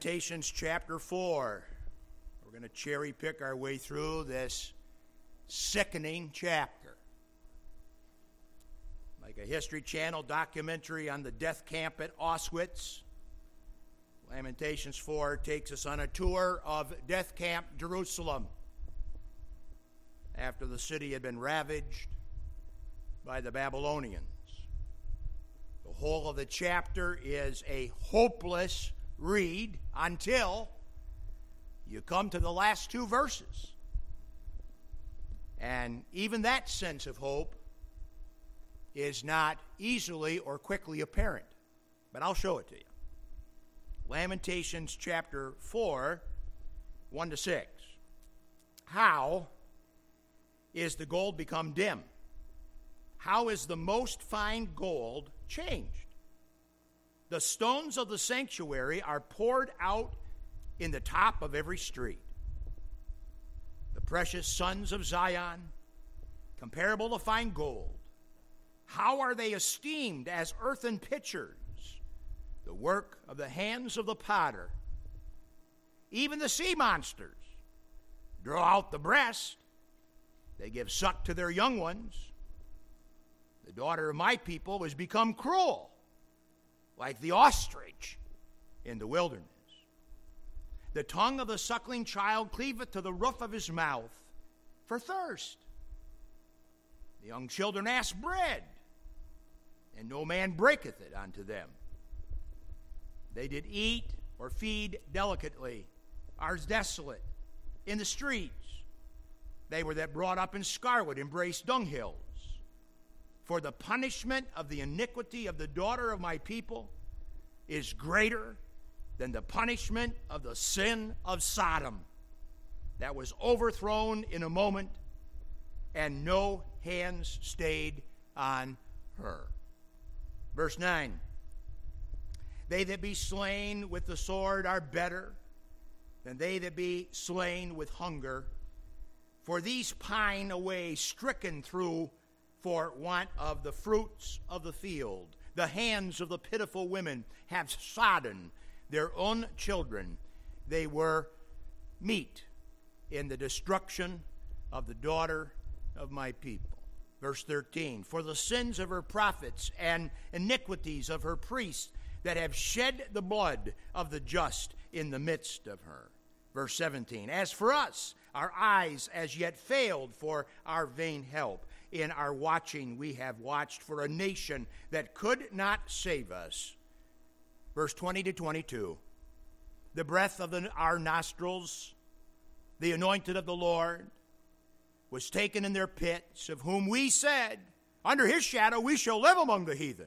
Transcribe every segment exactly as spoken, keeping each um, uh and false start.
Lamentations chapter four. We're going to cherry pick our way through this sickening chapter. Like a History Channel documentary on the death camp at Auschwitz, Lamentations four takes us on a tour of death camp Jerusalem after the city had been ravaged by the Babylonians. The whole of the chapter is a hopeless read until you come to the last two verses. And even that sense of hope is not easily or quickly apparent. But I'll show it to you. Lamentations chapter four, one to six. How is the gold become dim? How is the most fine gold changed? The stones of the sanctuary are poured out in the top of every street. The precious sons of Zion, comparable to fine gold, how are they esteemed as earthen pitchers, the work of the hands of the potter? Even the sea monsters draw out the breast. They give suck to their young ones. The daughter of my people has become cruel, like the ostrich in the wilderness. The tongue of the suckling child cleaveth to the roof of his mouth for thirst. The young children ask bread, and no man breaketh it unto them. They did eat or feed delicately, are desolate in the streets. They were that brought up in scarlet embraced dunghills. For the punishment of the iniquity of the daughter of my people is greater than the punishment of the sin of Sodom, that was overthrown in a moment, and no hands stayed on her. Verse nine. They that be slain with the sword are better than they that be slain with hunger. For these pine away, stricken through for want of the fruits of the field. The hands of the pitiful women have sodden their own children. They were meat in the destruction of the daughter of my people. Verse thirteen. For the sins of her prophets and iniquities of her priests that have shed the blood of the just in the midst of her. Verse seventeen. As for us, our eyes as yet failed for our vain help. In our watching we have watched for a nation that could not save us. Verse twenty to twenty-two. The breath of the, our nostrils, the anointed of the Lord, was taken in their pits, of whom we said, under his shadow we shall live among the heathen.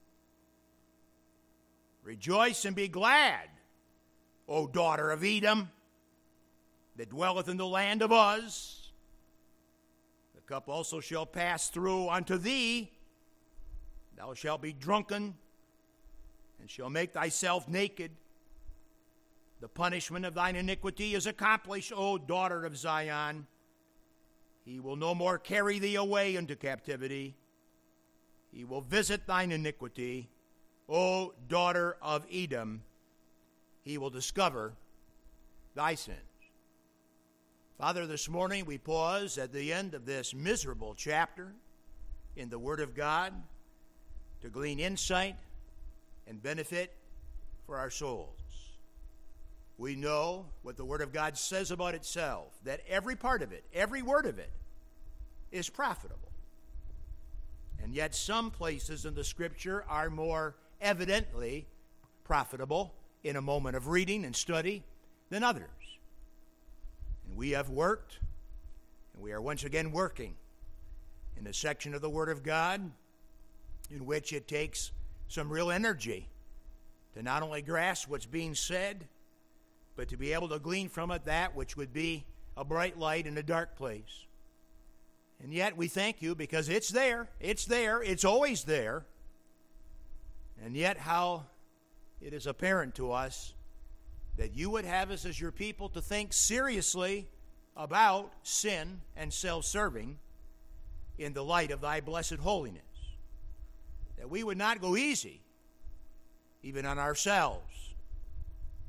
Rejoice and be glad, O daughter of Edom, that dwelleth in the land of Uz. The cup also shall pass through unto thee. Thou shalt be drunken, and shall make thyself naked. The punishment of thine iniquity is accomplished, O daughter of Zion. He will no more carry thee away into captivity. He will visit thine iniquity, O daughter of Edom. He will discover thy sins. Father, this morning we pause at the end of this miserable chapter in the Word of God to glean insight and benefit for our souls. We know what the Word of God says about itself, that every part of it, every word of it, is profitable. And yet some places in the Scripture are more evidently profitable in a moment of reading and study than others. And we have worked, and we are once again working in a section of the Word of God in which it takes some real energy to not only grasp what's being said, but to be able to glean from it that which would be a bright light in a dark place. And yet we thank you because it's there, it's there, it's always there. And yet how it is apparent to us that you would have us as your people to think seriously about sin and self-serving in the light of thy blessed holiness. That we would not go easy, even on ourselves,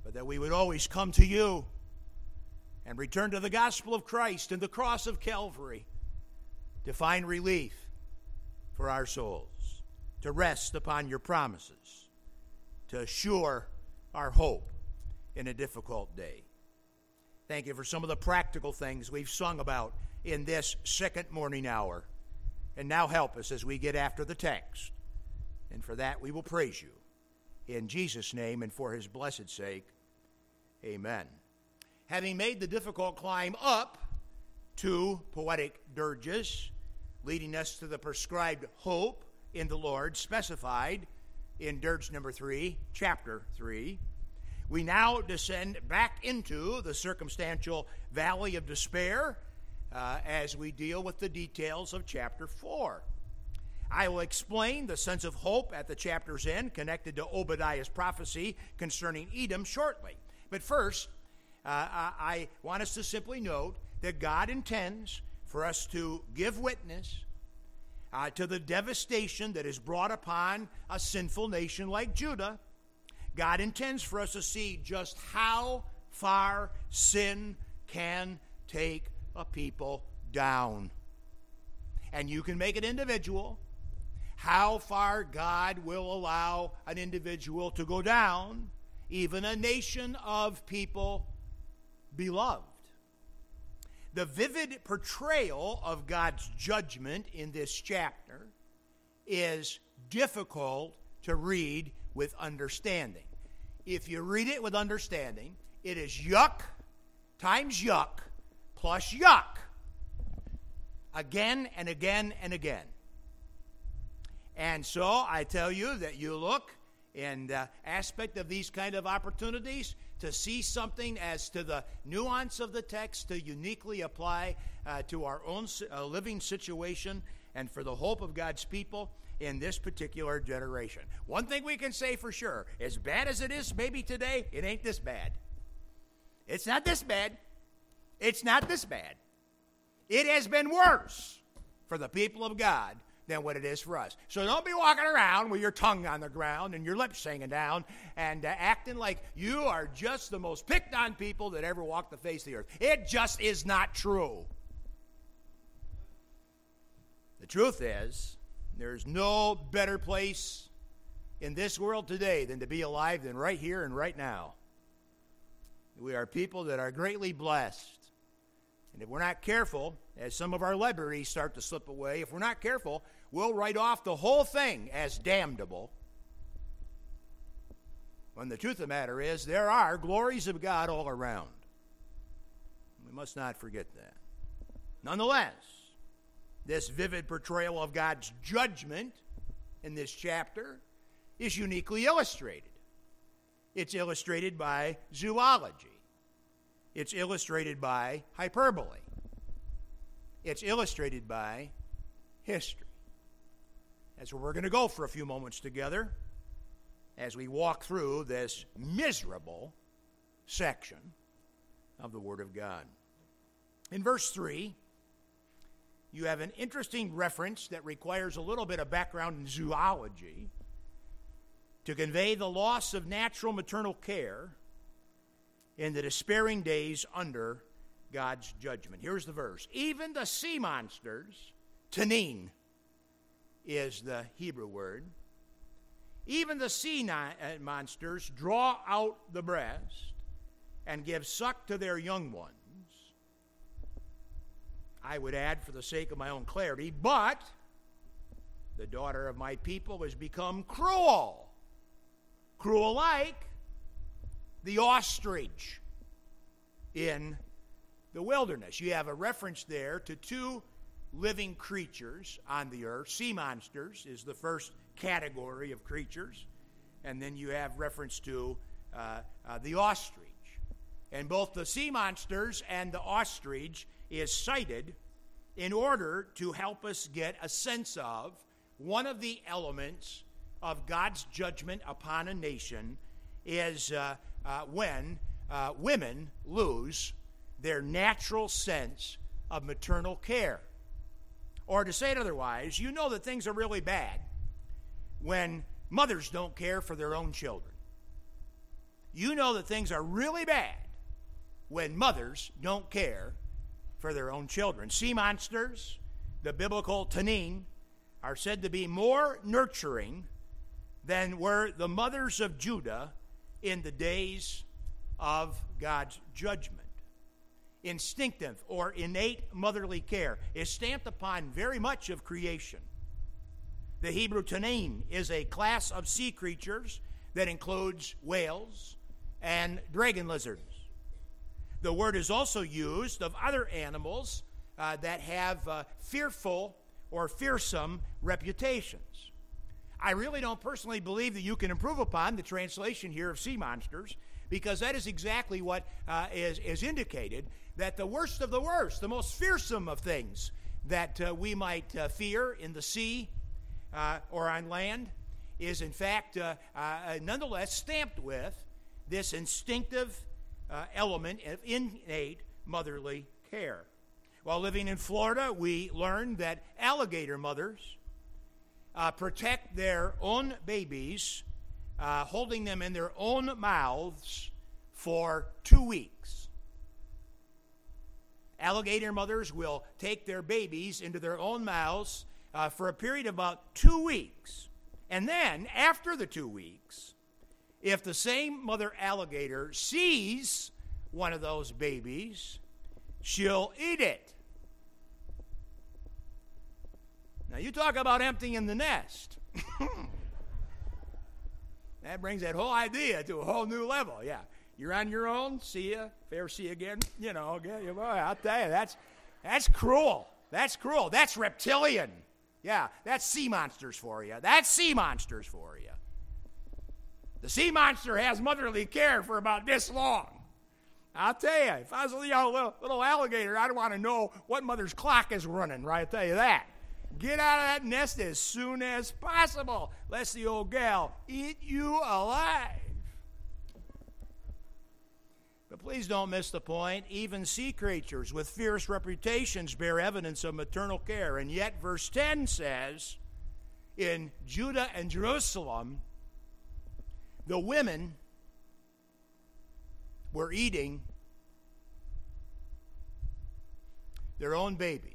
but that we would always come to you and return to the gospel of Christ and the cross of Calvary to find relief for our souls, to rest upon your promises, to assure our hope in a difficult day. Thank you for some of the practical things we've sung about in this second morning hour. And now help us as we get after the text. And for that we will praise you. In Jesus' name and for his blessed sake, amen. Having made the difficult climb up to poetic dirges, leading us to the prescribed hope in the Lord specified in dirge number three, chapter three, we now descend back into the circumstantial valley of despair uh, as we deal with the details of chapter four. I will explain the sense of hope at the chapter's end connected to Obadiah's prophecy concerning Edom shortly. But first, uh, I want us to simply note that God intends for us to give witness uh, to the devastation that is brought upon a sinful nation like Judah. God intends for us to see just how far sin can take a people down. And you can make it individual. How far God will allow an individual to go down, even a nation of people beloved. The vivid portrayal of God's judgment in this chapter is difficult to read with understanding. If you read it with understanding, it is yuck times yuck plus yuck. Again and again and again. And so I tell you that you look in the aspect of these kind of opportunities to see something as to the nuance of the text to uniquely apply uh, to our own uh, living situation and for the hope of God's people in this particular generation. One thing we can say for sure, as bad as it is maybe today, it ain't this bad. It's not this bad. It's not this bad. It has been worse for the people of God than what it is for us. So don't be walking around with your tongue on the ground and your lips hanging down and uh, acting like you are just the most picked on people that ever walked the face of the earth. It just is not true. The truth is, there's no better place in this world today than to be alive than right here and right now. We are people that are greatly blessed. And if we're not careful, as some of our liberties start to slip away, if we're not careful, we'll write off the whole thing as damnable. When the truth of the matter is, there are glories of God all around. We must not forget that. Nonetheless, this vivid portrayal of God's judgment in this chapter is uniquely illustrated. It's illustrated by zoology. It's illustrated by hyperbole. It's illustrated by history. That's where we're going to go for a few moments together as we walk through this miserable section of the Word of God. In verse three, you have an interesting reference that requires a little bit of background in zoology to convey the loss of natural maternal care in the despairing days under God's judgment. Here's the verse. Even the sea monsters, tanin is the Hebrew word, even the sea monsters draw out the breast and give suck to their young ones. I would add, for the sake of my own clarity, but the daughter of my people has become cruel. Cruel like the ostrich in the wilderness. You have a reference there to two living creatures on the earth. Sea monsters is the first category of creatures. And then you have reference to uh, uh, the ostrich. And both the sea monsters and the ostrich is cited in order to help us get a sense of one of the elements of God's judgment upon a nation is uh, uh, when uh, women lose their natural sense of maternal care. Or to say it otherwise, you know that things are really bad when mothers don't care for their own children. you know that things are really bad when mothers don't care for their own children. Sea monsters, the biblical Tanin, are said to be more nurturing than were the mothers of Judah in the days of God's judgment. Instinctive or innate motherly care is stamped upon very much of creation. The Hebrew Tanin is a class of sea creatures that includes whales and dragon lizards. The word is also used of other animals uh, that have uh, fearful or fearsome reputations. I really don't personally believe that you can improve upon the translation here of sea monsters, because that is exactly what uh, is, is indicated, that the worst of the worst, the most fearsome of things that uh, we might uh, fear in the sea uh, or on land is in fact uh, uh, nonetheless stamped with this instinctive uh, element of innate motherly care. While living in Florida, we learned that alligator mothers uh, protect their own babies, uh, holding them in their own mouths for two weeks. Alligator mothers will take their babies into their own mouths uh, for a period of about two weeks. And then, after the two weeks, if the same mother alligator sees one of those babies, she'll eat it. Now, you talk about emptying the nest. That brings that whole idea to a whole new level, yeah. You're on your own, see ya, fair see again, you know, again, boy, I'll tell you, that's, that's cruel. That's cruel. That's reptilian. Yeah, that's sea monsters for you. That's sea monsters for you. The sea monster has motherly care for about this long. I'll tell you, if I was a you know, little, little alligator, I'd want to know what mother's clock is running, right? I'll tell you that. Get out of that nest as soon as possible, lest the old gal eat you alive. But please don't miss the point. Even sea creatures with fierce reputations bear evidence of maternal care. And yet, verse ten says, in Judah and Jerusalem, the women were eating their own babies.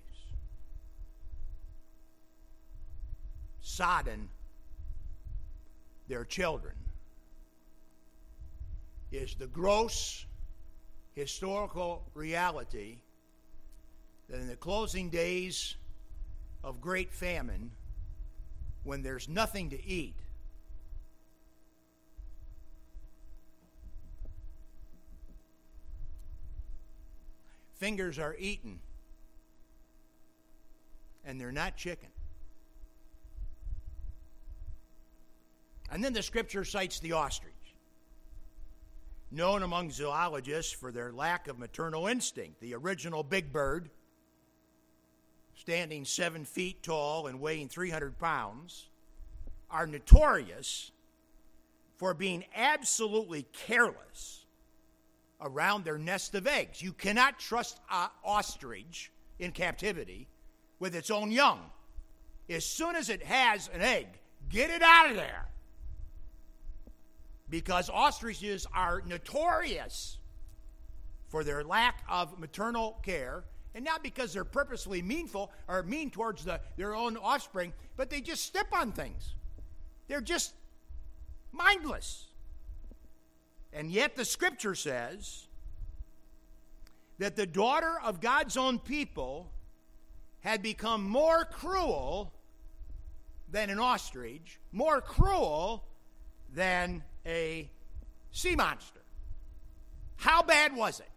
Sodden their children is the gross historical reality that in the closing days of great famine, when there's nothing to eat, fingers are eaten and they're not chicken. And then the scripture cites the ostrich, known among zoologists for their lack of maternal instinct. The original big bird, standing seven feet tall and weighing three hundred pounds, are notorious for being absolutely careless around their nest of eggs. You cannot trust an ostrich in captivity with its own young. As soon as it has an egg, get it out of there. Because ostriches are notorious for their lack of maternal care, and not because they're purposely meanful or mean towards the, their own offspring, but they just step on things. They're just mindless. And yet the scripture says that the daughter of God's own people had become more cruel than an ostrich, more cruel than a sea monster. How bad was it?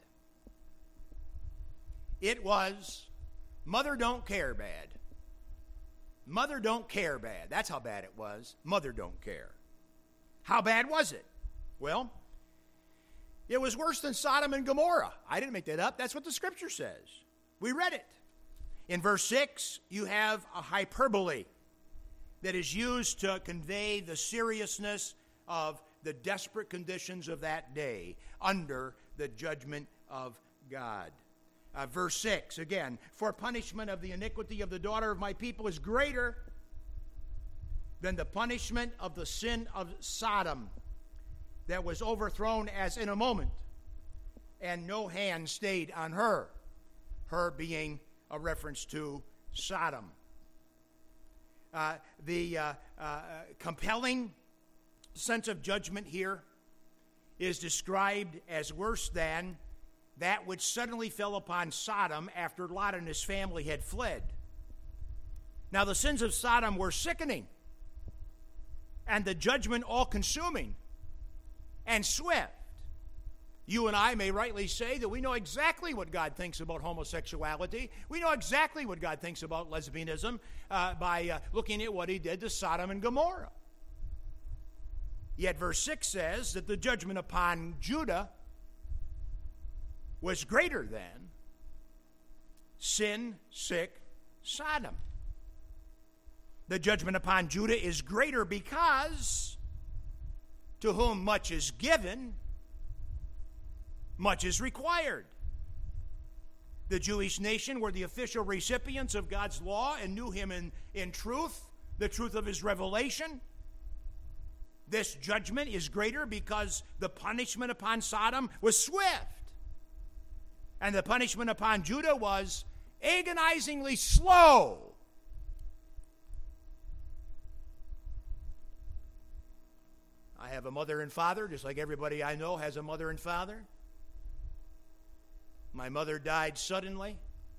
It was mother don't care bad. Mother don't care bad. That's how bad it was. Mother don't care. How bad was it? Well, it was worse than Sodom and Gomorrah. I didn't make that up. That's what the scripture says. We read it. In verse six, you have a hyperbole that is used to convey the seriousness of the desperate conditions of that day under the judgment of God. Uh, verse six, again, for punishment of the iniquity of the daughter of my people is greater than the punishment of the sin of Sodom. that was overthrown as in a moment, and no hand stayed on her, her being a reference to Sodom. Uh, the uh, uh, compelling sense of judgment here is described as worse than that which suddenly fell upon Sodom after Lot and his family had fled. Now, the sins of Sodom were sickening, and the judgment all-consuming and swift. You and I may rightly say that we know exactly what God thinks about homosexuality. We know exactly what God thinks about lesbianism uh, by uh, looking at what he did to Sodom and Gomorrah. Yet verse six says that the judgment upon Judah was greater than sin-sick Sodom. The judgment upon Judah is greater because to whom much is given, much is required. The Jewish nation were the official recipients of God's law and knew him in, in truth, the truth of his revelation. This judgment is greater because the punishment upon Sodom was swift, and the punishment upon Judah was agonizingly slow. I have a mother and father, just like everybody I know has a mother and father. My mother died suddenly.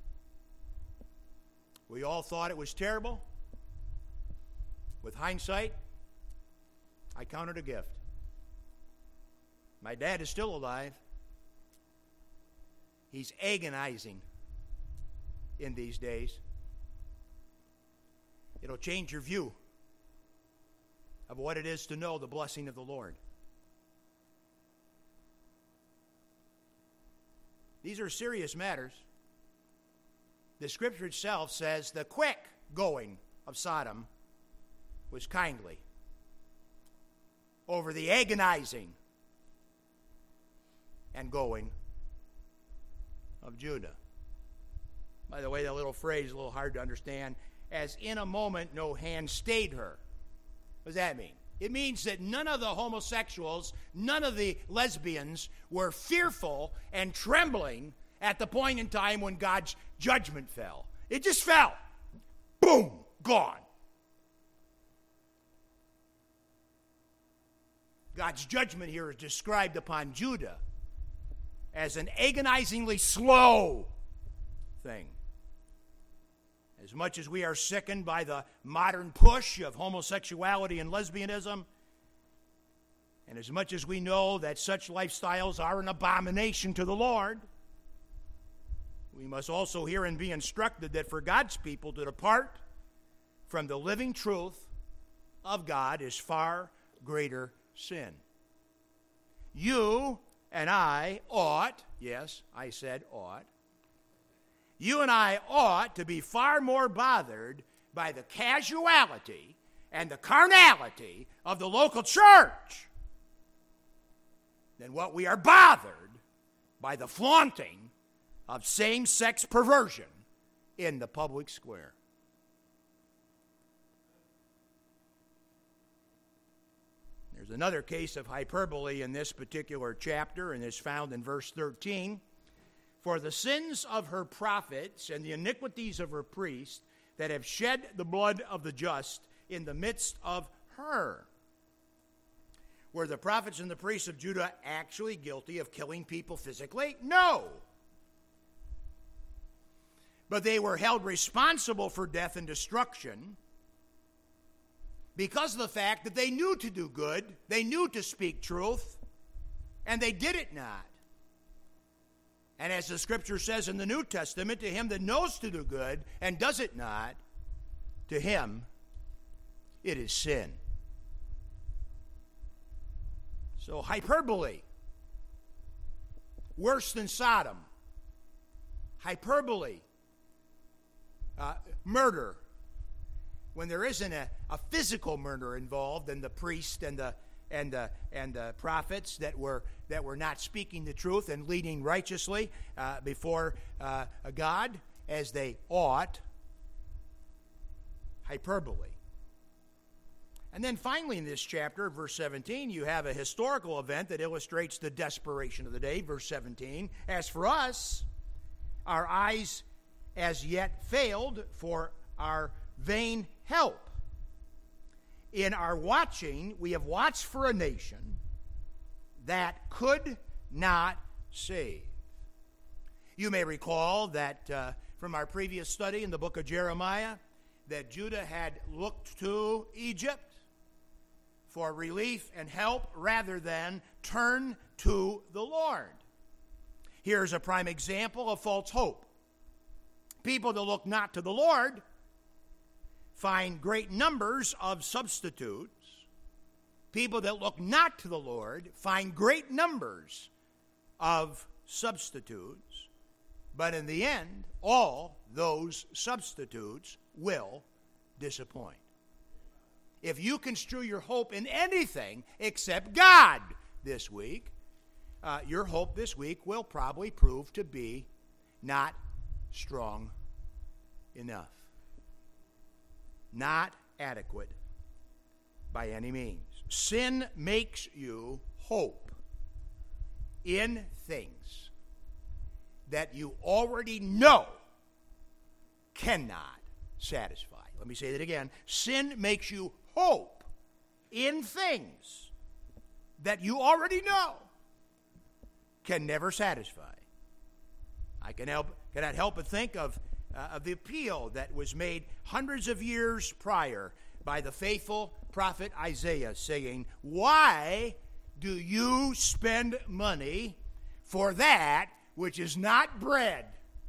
We all thought it was terrible. With hindsight, I count it a gift. My dad is still alive. He's agonizing in these days. It'll change your view of what it is to know the blessing of the Lord. These are serious matters. The scripture itself says the quick going of Sodom was kindly over the agonizing and going of Judah. By the way, that little phrase is a little hard to understand. As in a moment no hand stayed her. What does that mean? It means that none of the homosexuals, none of the lesbians were fearful and trembling at the point in time when God's judgment fell. It just fell. Boom, gone. God's judgment here is described upon Judah as an agonizingly slow thing. As much as we are sickened by the modern push of homosexuality and lesbianism, and as much as we know that such lifestyles are an abomination to the Lord, we must also hear and be instructed that for God's people to depart from the living truth of God is far greater sin. You and I ought, yes, I said ought, you and I ought to be far more bothered by the casuality and the carnality of the local church than what we are bothered by the flaunting of same-sex perversion in the public square. There's another case of hyperbole in this particular chapter, and it's found in verse thirteen. For the sins of her prophets and the iniquities of her priests that have shed the blood of the just in the midst of her. Were the prophets and the priests of Judah actually guilty of killing people physically? No. But they were held responsible for death and destruction because of the fact that they knew to do good, they knew to speak truth, and they did it not. And as the scripture says in the New Testament, to him that knows to do good and does it not, to him it is sin. So hyperbole, worse than Sodom. Hyperbole, uh, murder, when there isn't a, a physical murder involved, and the priest and the and the and the prophets that were that were not speaking the truth and leading righteously uh, before uh, God as they ought. Hyperbole. And then finally in this chapter, verse seventeen, you have a historical event that illustrates the desperation of the day. Verse seventeen, as for us, our eyes as yet failed for our vain help. In our watching, we have watched for a nation that could not save. You may recall that uh, from our previous study in the book of Jeremiah, that Judah had looked to Egypt for relief and help rather than turn to the Lord. Here's a prime example of false hope. People that look not to the Lord find great numbers of substitutes. People that look not to the Lord find great numbers of substitutes. But in the end, all those substitutes will disappoint. If you construe your hope in anything except God this week, uh, your hope this week will probably prove to be not strong enough. Not adequate by any means. Sin makes you hope in things that you already know cannot satisfy. Let me say that again. Sin makes you hope in things that you already know can never satisfy. I can help, cannot help but think of, uh, of the appeal that was made hundreds of years prior by the faithful prophet Isaiah, saying, "Why do you spend money for that which is not bread,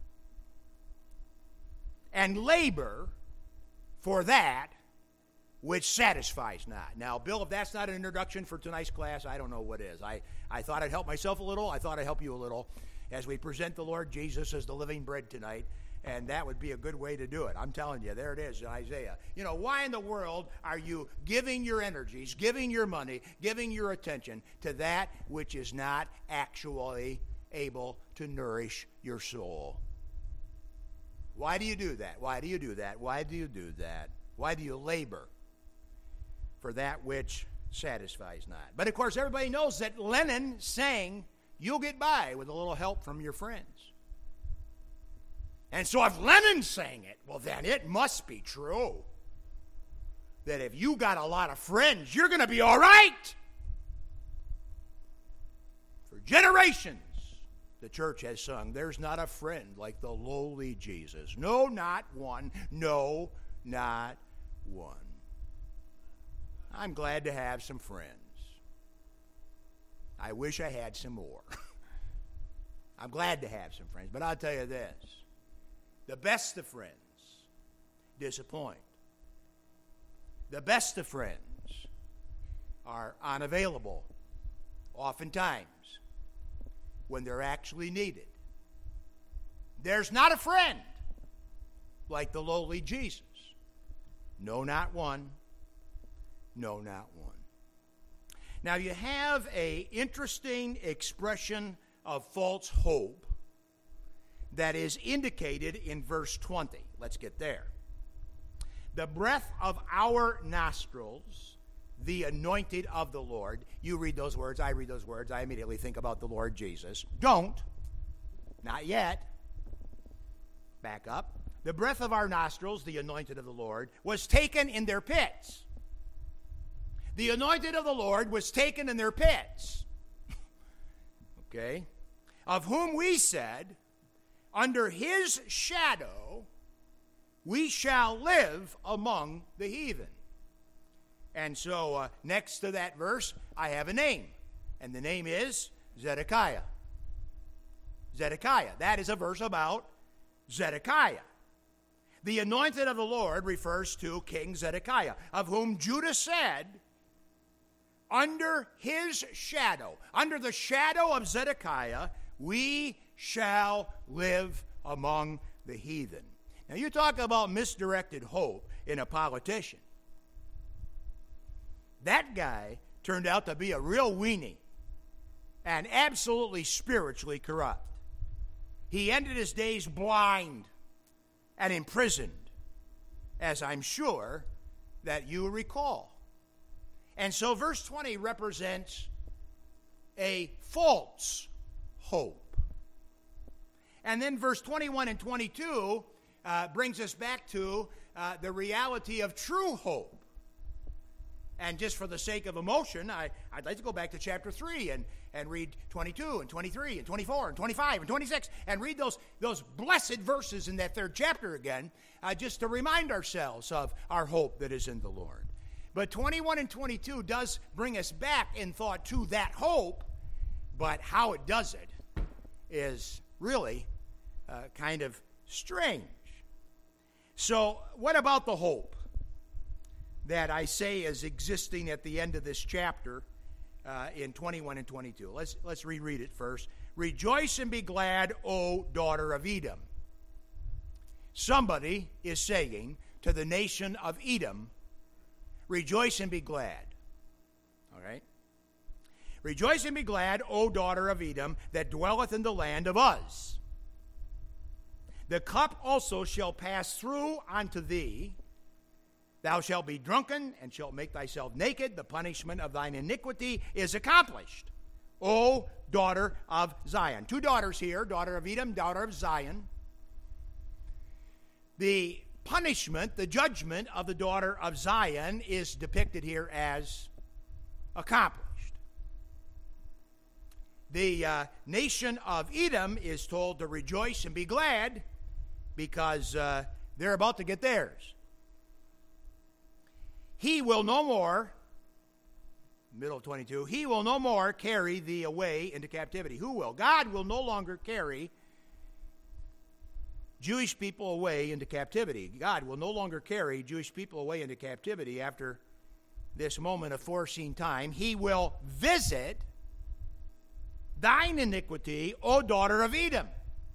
and labor for that which satisfies not?" Now, Bill, if that's not an introduction for tonight's class, I don't know what is. I, I thought I'd help myself a little. I thought I'd help you a little as we present the Lord Jesus as the living bread tonight, and that would be a good way to do it. I'm telling you, there it is in Isaiah. You know, why in the world are you giving your energies, giving your money, giving your attention to that which is not actually able to nourish your soul? Why do you do that? Why do you do that? Why do you do that? Why do you labor for that which satisfies not? But of course, everybody knows that Lennon sang, "You'll get by with a little help from your friends." And so if Lennon sang it, well, then it must be true that if you got a lot of friends, you're going to be all right. For generations, the church has sung, "There's not a friend like the lowly Jesus. No, not one. No, not one." I'm glad to have some friends. I wish I had some more. I'm glad to have some friends, but I'll tell you this. The best of friends disappoint. The best of friends are unavailable, oftentimes, when they're actually needed. There's not a friend like the lowly Jesus. No, not one. No, not one. Now, you have an interesting expression of false hope that is indicated in verse twenty. Let's get there. "The breath of our nostrils, the anointed of the Lord." You read those words, I read those words, I immediately think about the Lord Jesus. Don't. Not yet. Back up. "The breath of our nostrils, the anointed of the Lord, was taken in their pits." The anointed of the Lord was taken in their pits. Okay? "Of whom we said, under his shadow we shall live among the heathen." And so uh, next to that verse, I have a name. And the name is Zedekiah. Zedekiah. That is a verse about Zedekiah. The anointed of the Lord refers to King Zedekiah, of whom Judah said, under his shadow, under the shadow of Zedekiah, we shall live among the heathen. Now, you talk about misdirected hope in a politician. That guy turned out to be a real weenie and absolutely spiritually corrupt. He ended his days blind and imprisoned, as I'm sure that you recall. And so verse twenty represents a false hope. And then verse twenty-one and twenty-two uh, brings us back to uh, the reality of true hope. And just for the sake of emotion, I, I'd like to go back to chapter three and, and read twenty-two and twenty-three and twenty-four and twenty-five and twenty-six and read those, those blessed verses in that third chapter again, uh, just to remind ourselves of our hope that is in the Lord. But twenty-one and twenty-two does bring us back in thought to that hope, but how it does it is really uh, kind of strange. So what about the hope that I say is existing at the end of this chapter uh, in twenty-one and twenty-two? Let's, let's reread it first. Rejoice and be glad, O daughter of Edom. Somebody is saying to the nation of Edom, rejoice and be glad. All right? Rejoice and be glad, O daughter of Edom, that dwelleth in the land of Uz. The cup also shall pass through unto thee. Thou shalt be drunken, and shalt make thyself naked. The punishment of thine iniquity is accomplished, O daughter of Zion. Two daughters here, daughter of Edom, daughter of Zion. The punishment, the judgment of the daughter of Zion is depicted here as accomplished. The uh, nation of Edom is told to rejoice and be glad because uh, they're about to get theirs. He will no more, middle of twenty-two, he will no more carry thee away into captivity. Who will? God will no longer carry Jewish people away into captivity. God will no longer carry Jewish people away into captivity after this moment of foreseen time. He will visit thine iniquity, O daughter of Edom.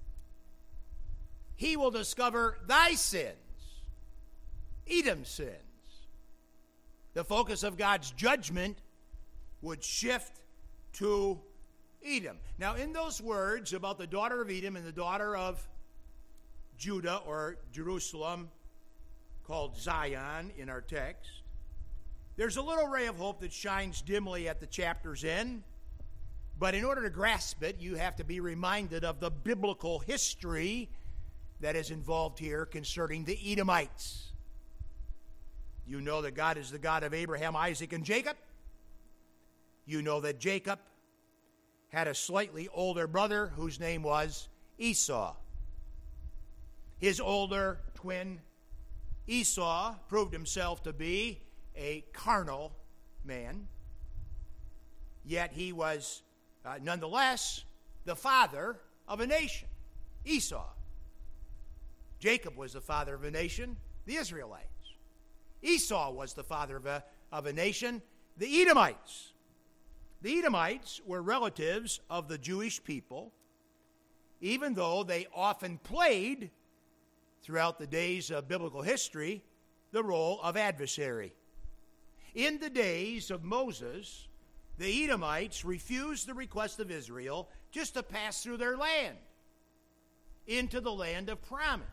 He will discover thy sins, Edom's sins. The focus of God's judgment would shift to Edom. Now, in those words about the daughter of Edom and the daughter of Judah or Jerusalem, called Zion in our text, there's a little ray of hope that shines dimly at the chapter's end. But in order to grasp it, you have to be reminded of the biblical history that is involved here concerning the Edomites. You know that God is the God of Abraham, Isaac, and Jacob. You know that Jacob had a slightly older brother whose name was Esau. His older twin Esau proved himself to be a carnal man, yet he was uh, nonetheless the father of a nation, Esau. Jacob was the father of a nation, the Israelites. Esau was the father of a, of a nation, the Edomites. The Edomites were relatives of the Jewish people, even though they often played, throughout the days of biblical history, the role of adversary. In the days of Moses, the Edomites refused the request of Israel just to pass through their land into the land of promise.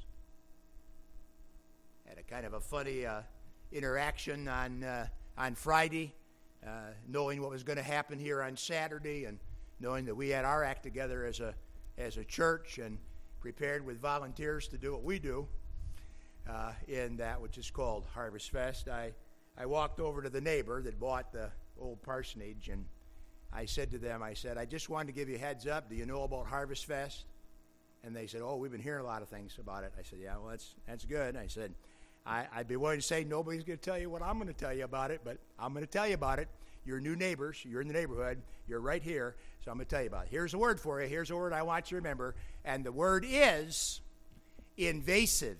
Had a kind of a funny uh, interaction on uh, on Friday, uh, knowing what was going to happen here on Saturday, and knowing that we had our act together as a as a church and prepared with volunteers to do what we do uh, in that which is called Harvest Fest. I I walked over to the neighbor that bought the old parsonage, and I said to them, I said, I just wanted to give you a heads up. Do you know about Harvest Fest? And they said, oh, we've been hearing a lot of things about it. I said, yeah, well, that's that's good. I said, I, I'd be willing to say nobody's going to tell you what I'm going to tell you about it, but I'm going to tell you about it. You're new neighbors. You're in the neighborhood. You're right here, so I'm going to tell you about it. Here's a word for you. Here's a word I want you to remember, and the word is invasive.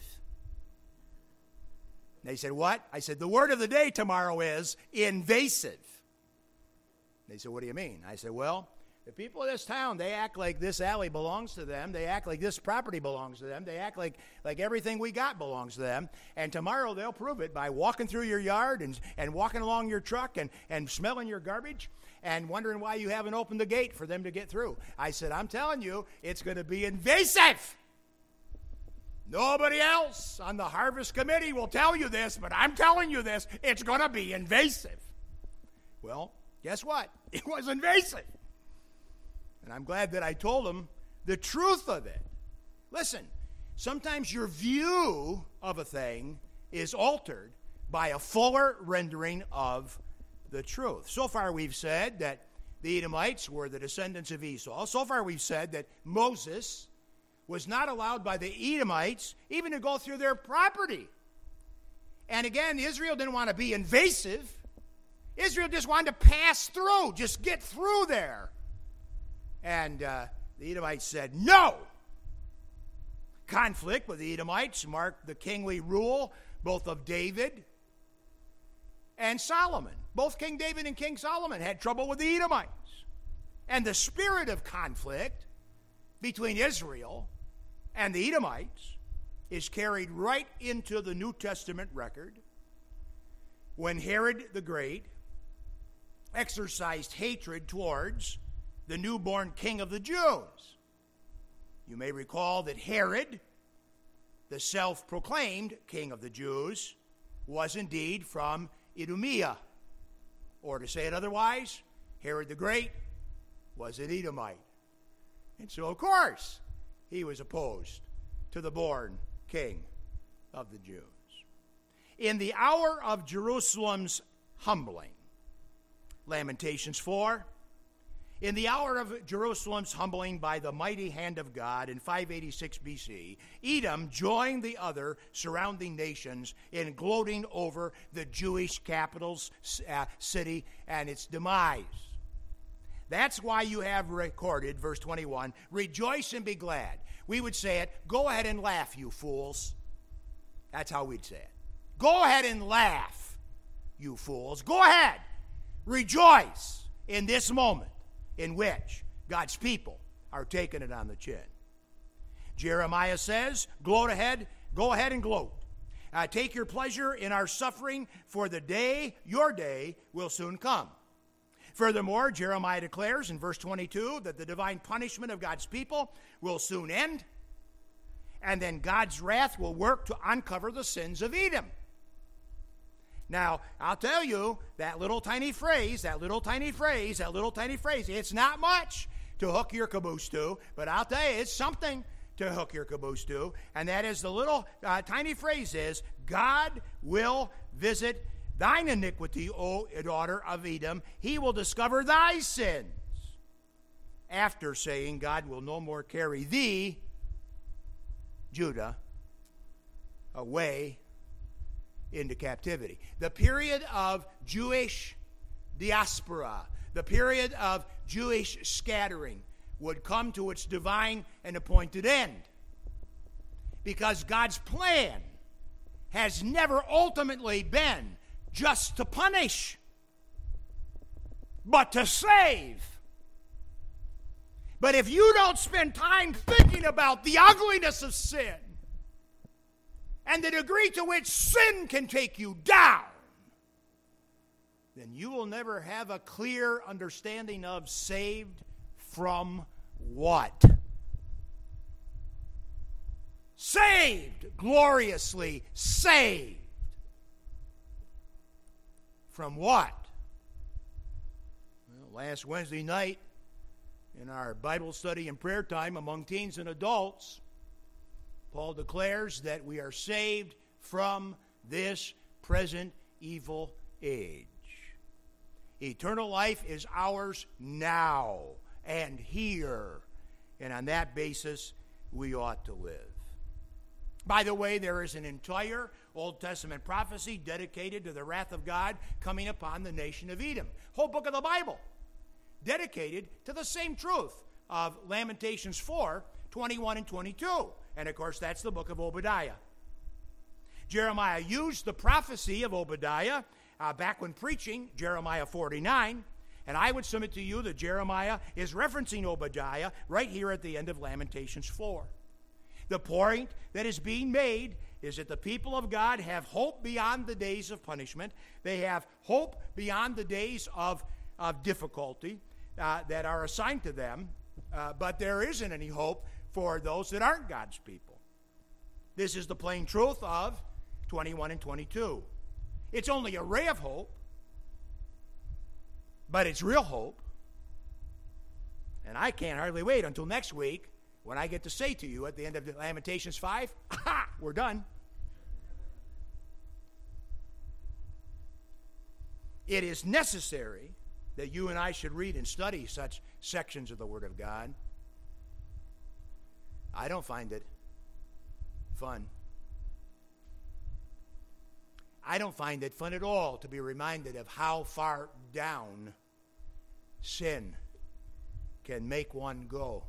They said, what? I said, the word of the day tomorrow is invasive. They said, what do you mean? I said, well, the people of this town, they act like this alley belongs to them. They act like this property belongs to them. They act like, like everything we got belongs to them. And tomorrow they'll prove it by walking through your yard and, and walking along your truck and, and smelling your garbage and wondering why you haven't opened the gate for them to get through. I said, I'm telling you, it's going to be invasive. Nobody else on the Harvest Committee will tell you this, but I'm telling you this. It's going to be invasive. Well, guess what? It was invasive. And I'm glad that I told him the truth of it. Listen, sometimes your view of a thing is altered by a fuller rendering of the truth. So far we've said that the Edomites were the descendants of Esau. So far we've said that Moses was not allowed by the Edomites even to go through their property. And again, Israel didn't want to be invasive. Israel just wanted to pass through, just get through there. And uh, the Edomites said, no. Conflict with the Edomites marked the kingly rule both of David and Solomon. Both King David and King Solomon had trouble with the Edomites. And the spirit of conflict between Israel and the Edomites is carried right into the New Testament record when Herod the Great exercised hatred towards the newborn king of the Jews. You may recall that Herod, the self-proclaimed king of the Jews, was indeed from Idumea. Or to say it otherwise, Herod the Great was an Edomite. And so, of course, he was opposed to the born king of the Jews. In the hour of Jerusalem's humbling, Lamentations four, in the hour of Jerusalem's humbling by the mighty hand of God in five eighty-six B C, Edom joined the other surrounding nations in gloating over the Jewish capital uh, city and its demise. That's why you have recorded, verse twenty-one, rejoice and be glad. We would say it, go ahead and laugh, you fools. That's how we'd say it. Go ahead and laugh, you fools. Go ahead. Rejoice in this moment in which God's people are taking it on the chin. Jeremiah says, gloat ahead, go ahead and gloat. Uh, take your pleasure in our suffering, for the day, your day, will soon come. Furthermore, Jeremiah declares in verse twenty-two that the divine punishment of God's people will soon end, and then God's wrath will work to uncover the sins of Edom. Now, I'll tell you, that little tiny phrase, that little tiny phrase, that little tiny phrase, it's not much to hook your caboose to, but I'll tell you, it's something to hook your caboose to, and that is the little uh, tiny phrase is, God will visit thine iniquity, O daughter of Edom. He will discover thy sins. After saying, God will no more carry thee, Judah, away into captivity. The period of Jewish diaspora, the period of Jewish scattering would come to its divine and appointed end. Because God's plan has never ultimately been just to punish, but to save. But if you don't spend time thinking about the ugliness of sin and the degree to which sin can take you down, then you will never have a clear understanding of saved from what? Saved, gloriously saved. From what? Well, last Wednesday night, in our Bible study and prayer time among teens and adults, Paul declares that we are saved from this present evil age. Eternal life is ours now and here, and on that basis, we ought to live. By the way, there is an entire Old Testament prophecy dedicated to the wrath of God coming upon the nation of Edom. Whole book of the Bible dedicated to the same truth of Lamentations four, twenty-one and twenty-two. And of course, that's the book of Obadiah. Jeremiah used the prophecy of Obadiah uh, back when preaching Jeremiah forty-nine. And I would submit to you that Jeremiah is referencing Obadiah right here at the end of Lamentations four. The point that is being made is that the people of God have hope beyond the days of punishment. They have hope beyond the days of, of difficulty uh, that are assigned to them. Uh, but there isn't any hope for those that aren't God's people. This is the plain truth of twenty-one and twenty-two. It's only a ray of hope. But it's real hope. And I can't hardly wait until next week when I get to say to you at the end of Lamentations five, aha, we're done. It is necessary that you and I should read and study such sections of the Word of God. I don't find it fun. I don't find it fun at all to be reminded of how far down sin can make one go.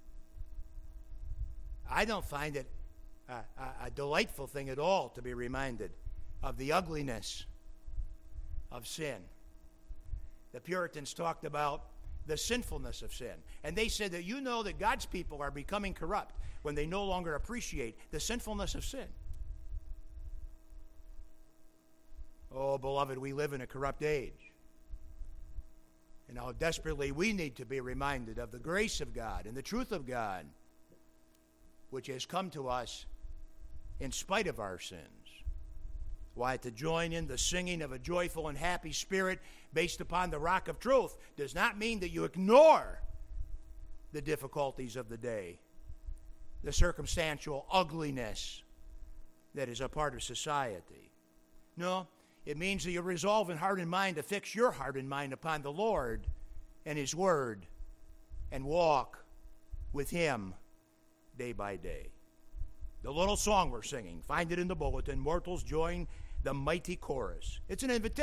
I don't find it a, a, a delightful thing at all to be reminded of the ugliness of sin. The Puritans talked about the sinfulness of sin. And they said that you know that God's people are becoming corrupt when they no longer appreciate the sinfulness of sin. Oh, beloved, we live in a corrupt age. And how desperately we need to be reminded of the grace of God and the truth of God, which has come to us in spite of our sins. Why, to join in the singing of a joyful and happy spirit based upon the rock of truth does not mean that you ignore the difficulties of the day, the circumstantial ugliness that is a part of society. No, it means that you resolve in heart and mind to fix your heart and mind upon the Lord and His Word and walk with Him day by day. The little song we're singing, find it in the bulletin. Mortals join the mighty chorus. It's an invitation.